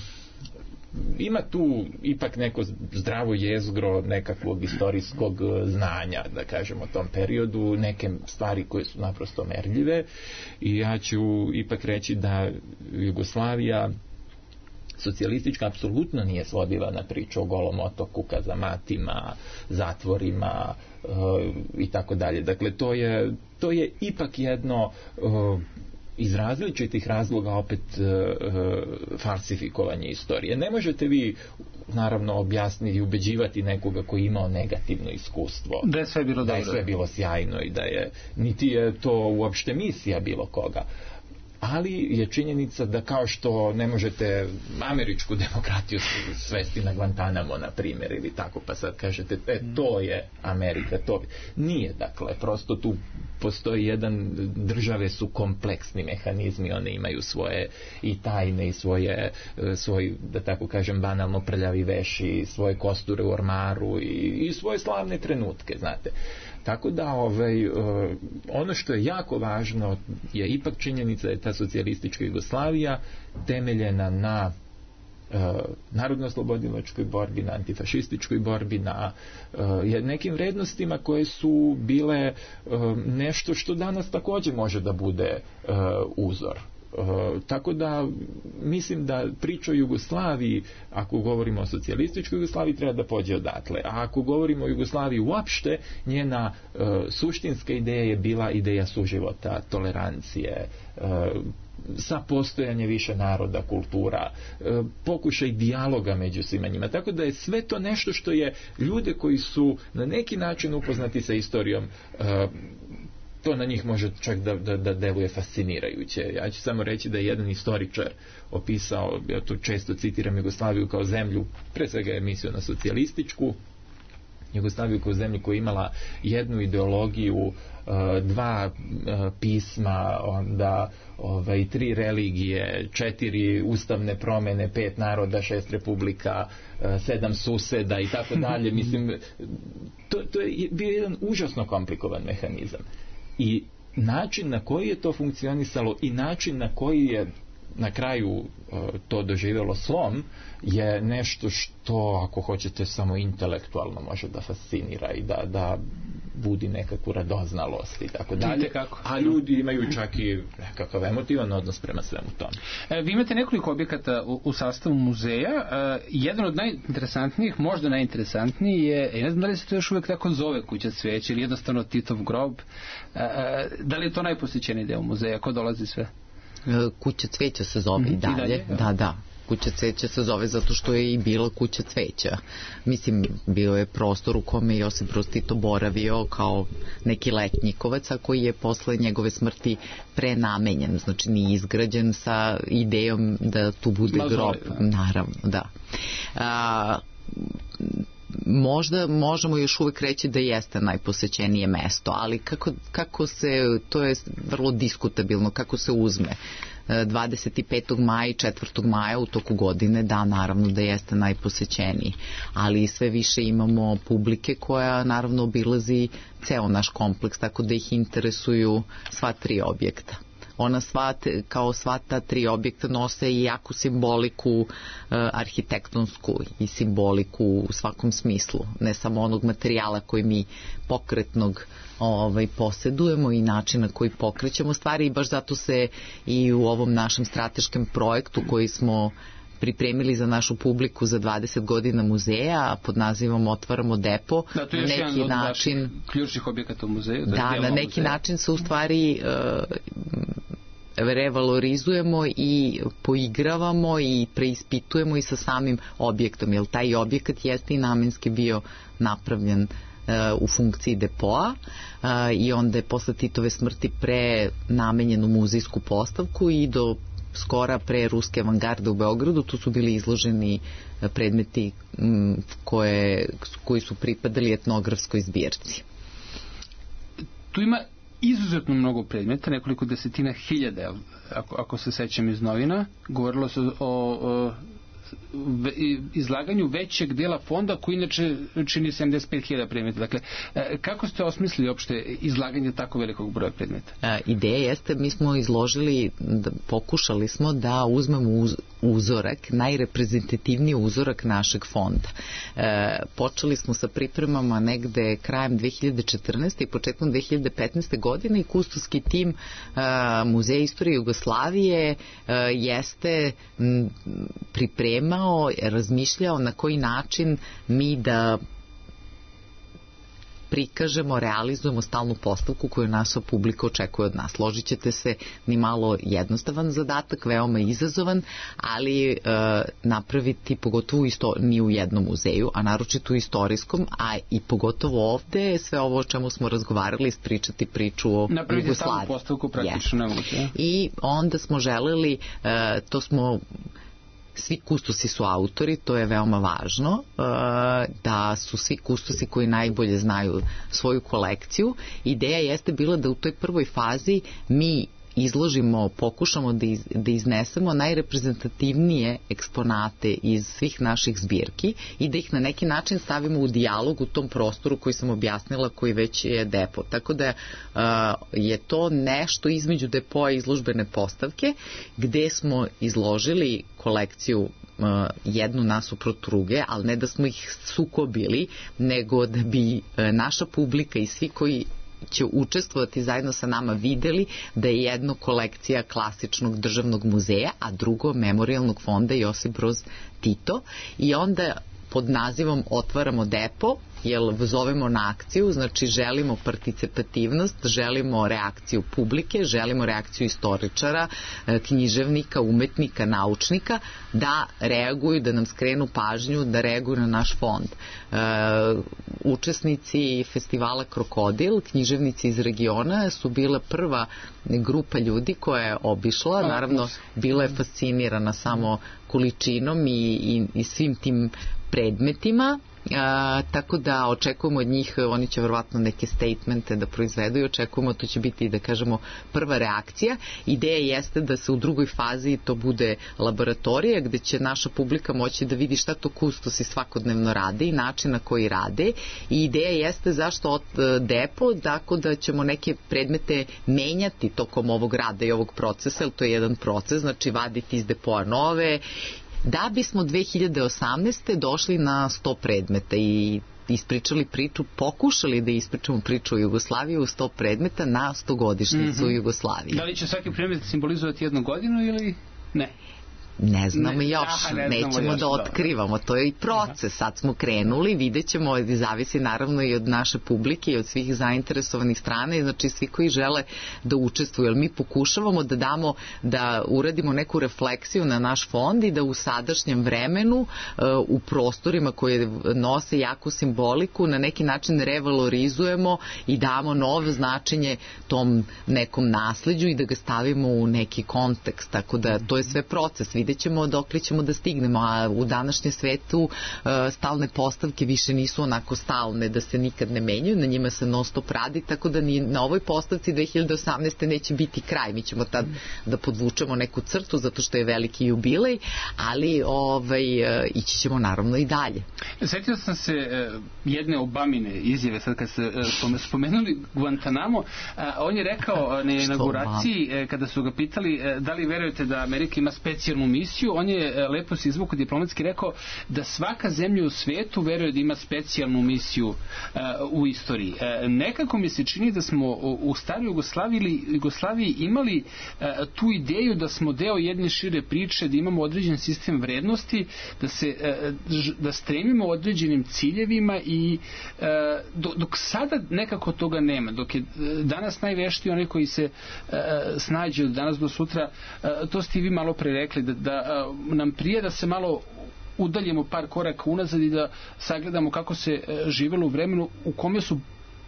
ima tu ipak neko zdravo jezgro nekakvog istorijskog znanja, da kažemo, o tom periodu, neke stvari koje su naprosto merljive, i ja ću ipak reći da Jugoslavija socijalistička apsolutno nije svodila na priču o Golom otoku, kazamatima, zatvorima uh, i tako dalje. Dakle, to je, to je ipak jedno uh, iz različitih razloga opet uh, falsifikovanje istorije. Ne možete vi naravno objasniti i ubeđivati nekoga koji je imao negativno iskustvo. Da je sve bilo da dobro. je sve bilo sjajno i da je, niti je to uopšte misija bilo koga. ali je činjenica da kao što ne možete američku demokratiju svesti na Guantanamo, na primjer, ili tako, pa sad kažete, e, to je Amerika, to nije, dakle, prosto tu postoji jedan, države su kompleksni mehanizmi, one imaju svoje i tajne i svoje, svoj, da tako kažem, banalno prljavi veš i svoje kosture u ormaru i, i svoje slavne trenutke, znate. Tako da ovaj, ono što je jako važno je ipak činjenica da je ta socijalistička Jugoslavija temeljena na narodno-oslobodilačkoj borbi, na antifašističkoj borbi, na uh, nekim vrednostima koje su bile uh, nešto što danas također može da bude uh, uzor. Uh, tako da mislim da priča o Jugoslaviji, ako govorimo o socijalističkoj Jugoslaviji, treba da pođe odatle, a ako govorimo o Jugoslaviji uopšte, njena uh, suštinska ideja je bila ideja suživota, tolerancije, uh, sa postojanje više naroda, kultura, pokušaj dijaloga među svima njima. Tako da je sve to nešto što je ljude koji su na neki način upoznati sa istorijom, to na njih može čak da, da, da deluje fascinirajuće. Ja ću samo reći da je jedan istoričar opisao, ja to često citiram, Jugoslaviju kao zemlju, pre svega je mislio na socijalističku, Jugoslaviju kao zemlju koja je imala jednu ideologiju, dva pisma, onda ovaj, tri religije, četiri ustavne promene, pet naroda, šest republika, sedam suseda i tako dalje. Mislim, to, to je bio jedan užasno komplikovan mehanizam. I način na koji je to funkcionisalo i način na koji je na kraju to doživjelo slom je nešto što, ako hoćete, samo intelektualno može da fascinira i da, da budi nekakvu radoznalost i tako dalje, a ljudi imaju čak i nekakav emotivan odnos prema svemu tome. E, vi imate nekoliko objekata u, u sastavu muzeja. E, jedan od najinteresantnijih, možda najinteresantniji je, ne znam da li se to još uvijek tako zove Kuća cveća ili jednostavno Titov grob. E, e, da li je to najposjećeniji deo muzeja? Ko dolazi sve? Kuća cveća se zove mm, i dalje. I dalje da. da, da. Kuća cveća se zove zato što je i bila kuća cveća. Mislim, bio je prostor u kome je Josip Broz Tito boravio kao neki letnjikovac, a koji je posle njegove smrti prenamenjen. Znači, nije izgrađen sa idejom da tu bude Mazoli, grob. Da. Naravno, da. A, možda možemo još uvijek reći da jeste najposećenije mesto, ali kako, kako se, to je vrlo diskutabilno, kako se uzme. dvadeset petog maja i četvrtog maja u toku godine, da, naravno da jeste najposećeniji, ali sve više imamo publike koja naravno obilazi ceo naš kompleks, tako da ih interesuju sva tri objekta. Ona sva, kao sva ta tri objekta nose i jaku simboliku, e, arhitektonsku i simboliku u svakom smislu, ne samo onog materijala koji mi pokretnog ovaj, posedujemo i način na koji pokrećemo stvari, i baš zato se i u ovom našem strateškom projektu koji smo pripremili za našu publiku za dvadeset godina muzeja pod nazivom Otvaramo depo. Da, to je još jedan od način, ključnih objekata u muzeju. Da, da na neki muzeja. način se u stvari uh, revalorizujemo i poigravamo i preispitujemo i sa samim objektom, jer taj objekat jeste i namenski bio napravljen uh, u funkciji depoa uh, i onda je posle Titove smrti prenamenjen u muzejsku postavku i do skora pre ruske avangarde u Beogradu tu su bili izloženi predmeti m, koje, koji su pripadali etnografskoj zbirci. Tu ima izuzetno mnogo predmeta, nekoliko desetina hiljada, ako, ako se sećam iz novina. Govorilo se o, o izlaganju većeg dela fonda koji inače čini sedamdeset pet hiljada predmeta. Dakle, kako ste osmislili uopšte izlaganje tako velikog broja predmeta? A, ideja jeste, mi smo izložili, da, pokušali smo da uzmemo uz, uzorak, najreprezentativniji uzorak našeg fonda. E, počeli smo sa pripremama negde krajem dve hiljade četrnaeste. i početkom dve hiljade petnaeste. godine i kustoski tim a, Muzeja istorije Jugoslavije a, jeste m, pripremio razmišljao na koji način mi da prikažemo, realizujemo stalnu postavku koju naša publika očekuje od nas. Složit ćete se, ni malo jednostavan zadatak, veoma izazovan, ali e, napraviti pogotovo isto ni u jednom muzeju, a naročito u istorijskom, a i pogotovo ovde sve ovo o čemu smo razgovarali, ispričati priču o napraviti Jugoslaviji. stalnu postavku praktično yes. nemoguće. I onda smo želeli, e, to smo svi kustosi su autori, to je veoma važno, da su svi kustosi koji najbolje znaju svoju kolekciju. Ideja jeste bila da u toj prvoj fazi mi izložimo, pokušamo da, iz, da iznesemo najreprezentativnije eksponate iz svih naših zbirki i da ih na neki način stavimo u dijalog u tom prostoru koji sam objasnila, koji već je depo. Tako da uh, je to nešto između depoa i izložbene postavke, gde smo izložili kolekciju uh, jednu nasuprot druge, ali ne da smo ih sukobili, nego da bi uh, naša publika i svi koji će učestvovati zajedno sa nama videli da je jedno kolekcija klasičnog državnog muzeja, a drugo memorijalnog fonda Josip Broz Tito, i onda pod nazivom Otvaramo depo, jer zovemo na akciju, znači želimo participativnost, želimo reakciju publike, želimo reakciju istoričara, književnika, umetnika, naučnika, da reaguju, da nam skrenu pažnju, da reaguju na naš fond. E, učesnici festivala Krokodil, književnici iz regiona, su bila prva grupa ljudi koja je obišla, naravno bila je fascinirana samo količinom i, i, i svim tim predmetima. A, tako da očekujemo od njih, oni će verovatno neke statemente da proizvedu i očekujemo, to će biti, da kažemo, prva reakcija. Ideja jeste da se u drugoj fazi to bude laboratorija gde će naša publika moći da vidi šta to kustosi svakodnevno rade i način na koji rade, i ideja jeste zašto od depo, tako da ćemo neke predmete menjati tokom ovog rada i ovog procesa, jer to je jedan proces, znači vaditi iz depoa nove, da bismo dve hiljade osamnaeste. došli na sto predmeta i ispričali priču, pokušali da ispričamo priču o Jugoslaviji u sto predmeta na stogodišnjicu mm-hmm. Jugoslavije. Da li će svaki predmet simbolizovati jednu godinu ili ne? Ne znamo ne, još, aha, ne nećemo znamo još, da otkrivamo, to je i proces, sad smo krenuli, vidjet ćemo, zavisi naravno i od naše publike i od svih zainteresovanih strana, i znači svi koji žele da učestvuju, jer mi pokušavamo da damo, da uradimo neku refleksiju na naš fond i da u sadašnjem vremenu, u prostorima koje nose jaku simboliku, na neki način revalorizujemo i damo novo značenje tom nekom nasleđu i da ga stavimo u neki kontekst, tako da to je sve proces, vidjet ćemo dokle ćemo da stignemo, a u današnjem svetu stalne postavke više nisu onako stalne da se nikad ne menjaju, na njima se non stop radi, tako da ni na ovoj postavci dve hiljade osamnaeste. neće biti kraj, mi ćemo tad da podvučemo neku crtu zato što je veliki jubilej, ali ovaj, ići ćemo naravno i dalje. Sjetio sam se jedne Obamine izjave, sad kad ste spomenuli Guantanamo, on je rekao na inauguraciji, kada su ga pitali da li verujete da Amerika ima specijalnu misiju, on je lepo se izvuku diplomatski rekao da svaka zemlja u svetu veruje da ima specijalnu misiju uh, u istoriji. Uh, nekako mi se čini da smo u staroj Jugoslaviji ili Jugoslaviji imali uh, tu ideju da smo deo jedne šire priče, da imamo određen sistem vrednosti, da se uh, da stremimo određenim ciljevima i uh, dok, dok sada nekako toga nema, dok je danas najveštiji onaj koji se uh, snađe od danas do sutra, uh, to ste vi malo pre rekli, da, da uh, nam prije da se malo udaljimo par koraka unazad i da sagledamo kako se uh, živelo u vremenu u kome su,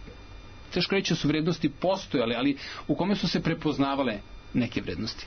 teško reći su vrednosti postojale, ali u kome su se prepoznavale neke vrednosti.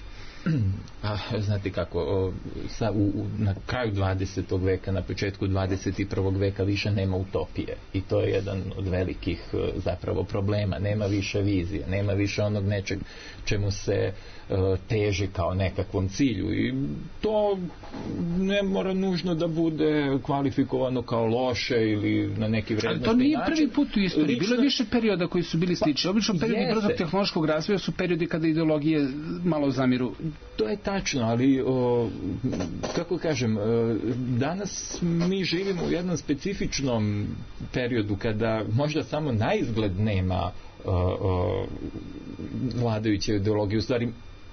A, znate kako, o, sa, u, u, na kraju dvadesetog veka, na početku dvadeset prvog veka više nema utopije i to je jedan od velikih zapravo problema. Nema više vizije, nema više onog nečeg čemu se uh, teži kao nekakvom cilju i to ne mora nužno da bude kvalifikovano kao loše ili na neki vrednosti način. Ali to nije način. Prvi put u istoriji. Lično... Bilo je više perioda koji su bili slični. Obično periodi brzog tehnološkog razvoja su periodi kada ideologije malo zamiru. To je tačno, ali o, kako kažem, o, danas mi živimo u jednom specifičnom periodu kada možda samo na izgled nema o, o, vladajuće ideologije. U stvari,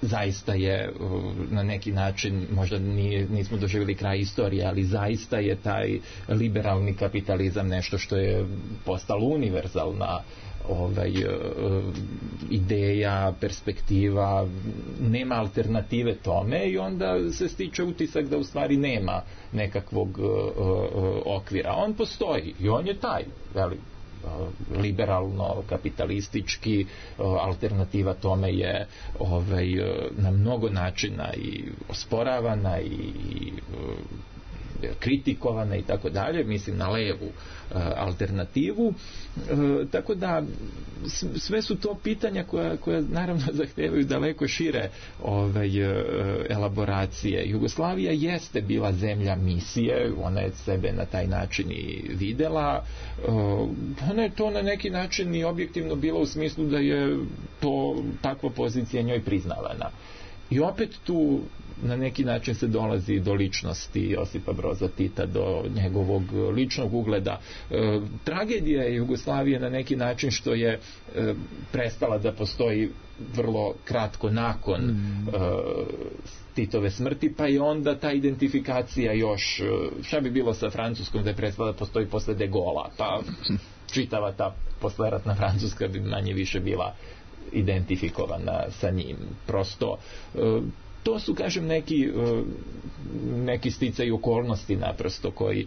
zaista je na neki način, možda nije, nismo doživjeli kraj istorije, ali zaista je taj liberalni kapitalizam nešto što je postalo univerzalna ovaj, ideja, perspektiva, nema alternative tome i onda se stiče utisak da u stvari nema nekakvog okvira. On postoji i on je taj, veli, liberalno, kapitalistički, alternativa tome je ovaj, na mnogo načina i osporavana i kritikovana i tako dalje, mislim na levu alternativu, tako da sve su to pitanja koja, koja naravno zahtevaju daleko šire ovaj, elaboracije. Jugoslavija jeste bila zemlja misije, ona je sebe na taj način i videla, ona je to na neki način i objektivno bila u smislu da je to takva pozicija njoj priznavana. I opet tu na neki način se dolazi do ličnosti Josipa Broza Tita, do njegovog ličnog ugleda. E, tragedija je Jugoslavije na neki način što je e, prestala da postoji vrlo kratko nakon mm. e, Titove smrti, pa je onda ta identifikacija još, šta bi bilo sa Francuskom da je prestala da postoji posle De Gaulla, pa čitava ta posleratna Francuska bi manje više bila identifikovana sa njim. Prosto to su, kažem, neki neki sticaj okolnosti naprosto koji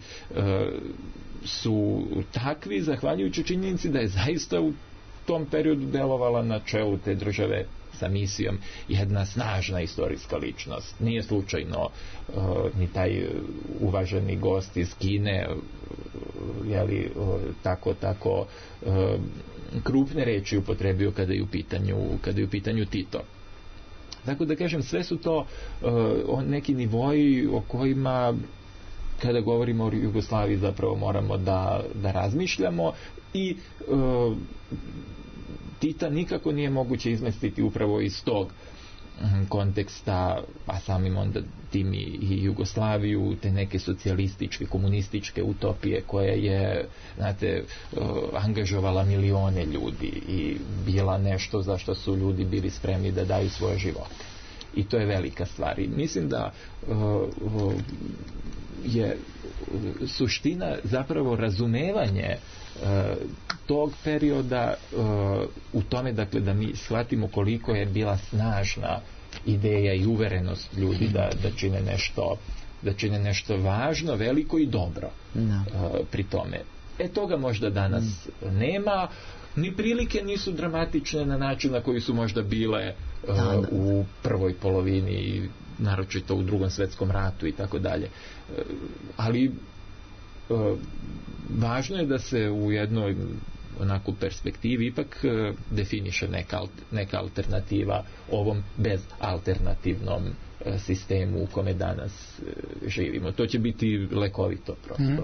su takvi zahvaljujući činjenici da je zaista u tom periodu delovala na čelu te države sa misijom jedna snažna istorijska ličnost. Nije slučajno uh, ni taj uvaženi gost iz Kine uh, jeli, uh, tako tako uh, krupne reči upotrebio kada je u pitanju, kada je u pitanju Tito. Tako da kažem, sve su to uh, neki nivoji o kojima kada govorimo o Jugoslaviji zapravo moramo da, da razmišljamo i uh, Tita nikako nije moguće izmestiti upravo iz tog konteksta, a samim onda tim i Jugoslaviju, te neke socijalističke, komunističke utopije koja je, znate, angažovala milione ljudi i bila nešto za što su ljudi bili spremni da daju svoje živote. I to je velika stvar. I mislim da uh, je suština zapravo razumevanje uh, tog perioda uh, u tome, dakle, da mi shvatimo koliko je bila snažna ideja i uverenost ljudi da, da čine nešto da čine nešto važno, veliko i dobro no. uh, pri tome. E toga možda danas mm. nema, ni prilike nisu dramatične na način na koji su možda bile uh, da, da. u prvoj polovini, naročito u drugom svetskom ratu i tako dalje. Ali uh, važno je da se u jednoj onako perspektivi ipak uh, definiše neka, neka alternativa ovom bezalternativnom uh, sistemu u kome danas uh, živimo. To će biti lekovito prosto. Mm.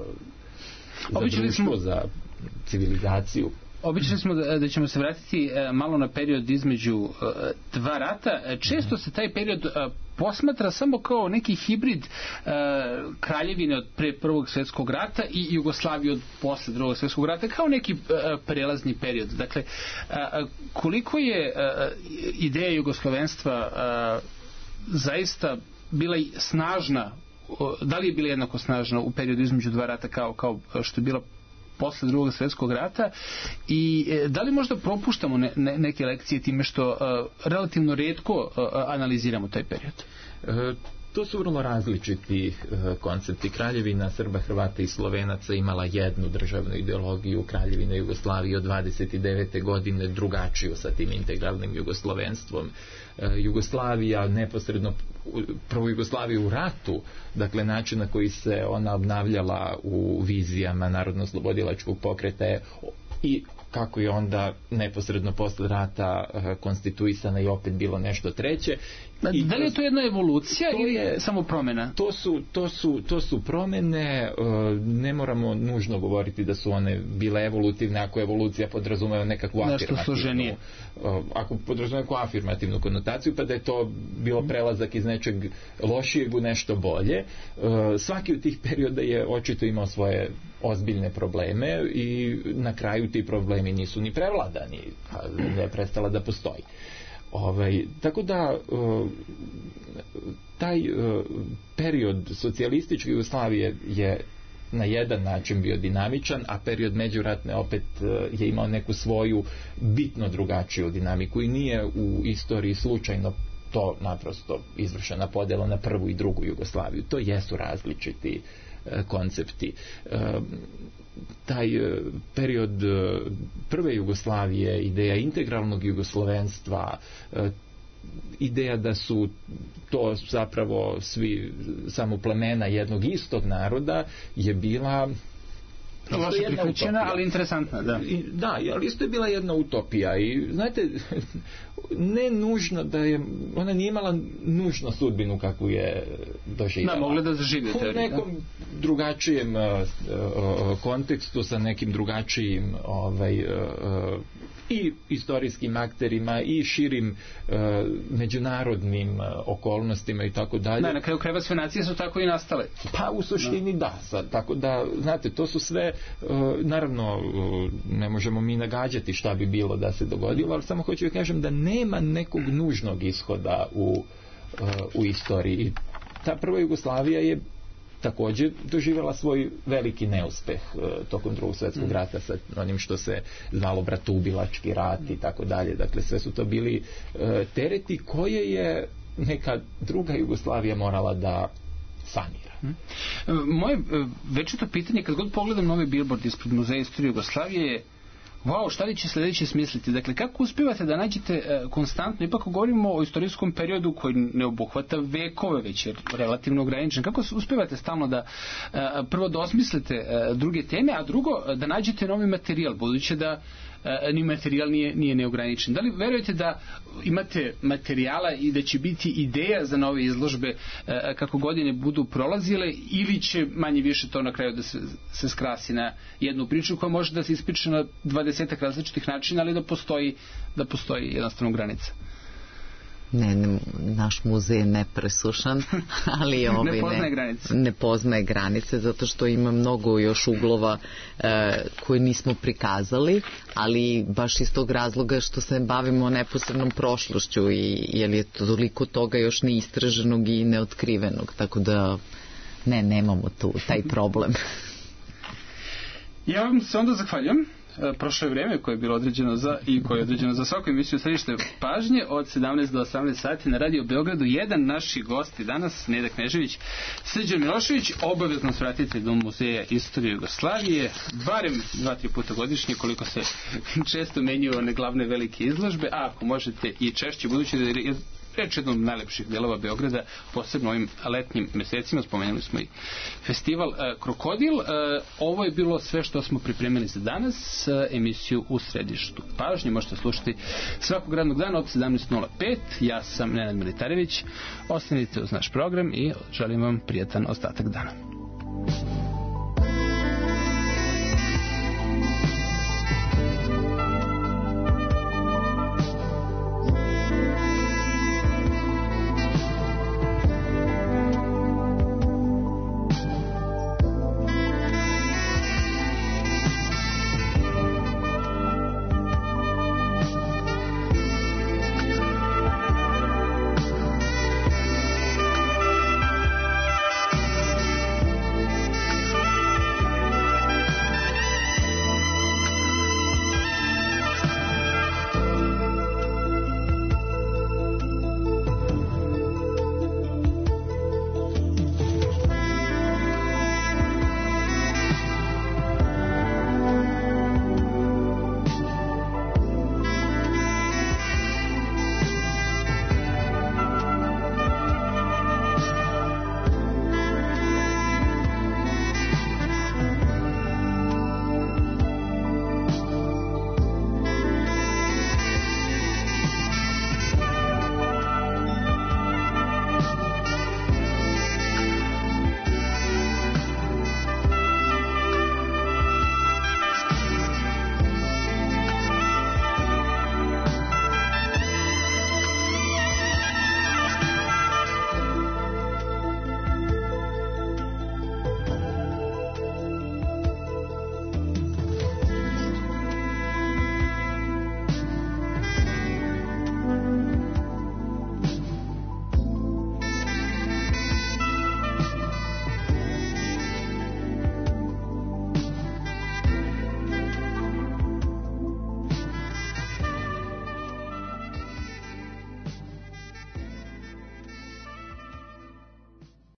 Za društvo, smo... za civilizaciju. Obično smo da, da ćemo se vratiti e, malo na period između e, dva rata. E, često se taj period e, posmatra samo kao neki hibrid e, kraljevine od pre prvog svjetskog rata i Jugoslavije od posle drugog svjetskog rata, kao neki e, prelazni period. Dakle, e, koliko je e, ideja jugoslovenstva e, zaista bila snažna, da li je bila jednako snažna u periodu između dva rata kao, kao što je bila posle drugog svjetskog rata i e, da li možda propuštamo ne, ne, neke lekcije time što e, relativno retko e, analiziramo taj period? E, to su vrlo različiti e, koncepti. Kraljevina Srba, Hrvata i Slovenaca imala jednu državnu ideologiju, Kraljevina Jugoslavije od dvadeset devete godine drugačiju sa tim integralnim jugoslovenstvom. E, Jugoslavija neposredno, prvo Jugoslavija u ratu, dakle način na koji se ona obnavljala u vizijama narodno-slobodilačkog pokreta je i kako je onda neposredno posle rata konstituisana i opet bilo nešto treće. I da li je to jedna evolucija ili je samo promjena? To su, to su, to su promjene, ne moramo nužno govoriti da su one bile evolutivne ako evolucija podrazumeva nekakvu afirmativnu, ako podrazumeva nekakvu afirmativnu konotaciju, pa da je to bilo prelazak iz nečeg lošijeg u nešto bolje. Svaki od tih perioda je očito imao svoje ozbiljne probleme i na kraju ti problemi nisu ni prevladani, da je prestala da postoji. Ovaj, tako da taj period socijalističke Jugoslavije je na jedan način bio dinamičan, a period međuratne opet je imao neku svoju bitno drugačiju dinamiku i nije u istoriji slučajno to naprosto izvršena podjela na prvu i drugu Jugoslaviju. To jesu različiti koncepti. Taj period prve Jugoslavije, ideja integralnog jugoslovenstva, ideja da su to zapravo svi samo plemena jednog istog naroda je bila loše prihvaćena, ali interesantna, da. I, da, ali isto je bila jedna utopija i, znate, ne nužno da je, ona nije imala nužno sudbinu kakvu je doživjela. Da, mogla da zaživi. U nekom da? drugačijem uh, uh, kontekstu, sa nekim drugačijim ovaj, uh, i istorijskim akterima i širim uh, međunarodnim uh, okolnostima i tako dalje. Da, na kraju krajeva sve nacije su tako i nastale. Pa u suštini da, da sad, tako da, znate, to su sve uh, naravno uh, ne možemo mi nagađati šta bi bilo da se dogodilo, ali samo hoću da kažem da nema nekog nužnog ishoda u, uh, u istoriji. Ta prva Jugoslavija je također doživjela svoj veliki neuspeh uh, tokom drugog svjetskog rata sa onim što se zvalo bratoubilački rat i tako dalje. Dakle, sve su to bili uh, tereti koje je neka druga Jugoslavija morala da sanira. Moje večito pitanje, kad god pogledam novi billboard ispred Muzeja istorije Jugoslavije je wow, šta li će sljedeće smisliti? Dakle, kako uspijevate da nađete e, konstantno, ipak govorimo o istorijskom periodu koji ne obuhvata vekove, već je relativno ograničen. Kako uspijevate stalno da e, prvo da osmislite e, druge teme, a drugo da nađete novi materijal, budući da e, ni materijal nije, nije neograničen. Da li verujete da imate materijala i da će biti ideja za nove izložbe e, kako godine budu prolazile, ili će manje više to na kraju da se, se skrasi na jednu priču koja može da se ispriča na dvadesetak različitih načina, ali da postoji, da postoji jednostavno granica? Ne, ne, naš muzej je nepresušan, ali ovaj, ne poznaje granice. Ne poznaje granice, zato što ima mnogo još uglova e, koje nismo prikazali, ali baš iz tog razloga što se bavimo neposrednom prošlošću i jer je toliko toga još neistraženog i neotkrivenog, tako da ne, nemamo tu taj problem. Ja vam se onda zahvaljujem. Prošlo je vrijeme koje je bilo određeno za i koje je određeno za svaku emisiju Središte pažnje od sedamnaest do osamnaest sati na Radio Beogradu. Jedan naši gosti danas, Neda Knežević, Srđan Milošević. Obavezno svratite do Muzeja istorije Jugoslavije, barem dva, tri puta godišnje, koliko se često menjuju one glavne velike izložbe, a ako možete i češće, budući da je reč jednom od najlepših delova Beograda, posebno ovim letnjim mesecima, spomenuli smo i festival uh, Krokodil. Uh, ovo je bilo sve što smo pripremili za danas. Uh, emisiju U središtu pažnje možete slušati svakog radnog dana od sedamnaest nula pet. Ja sam Nenad Militarević. Ostanite uz naš program i želim vam prijatan ostatak dana.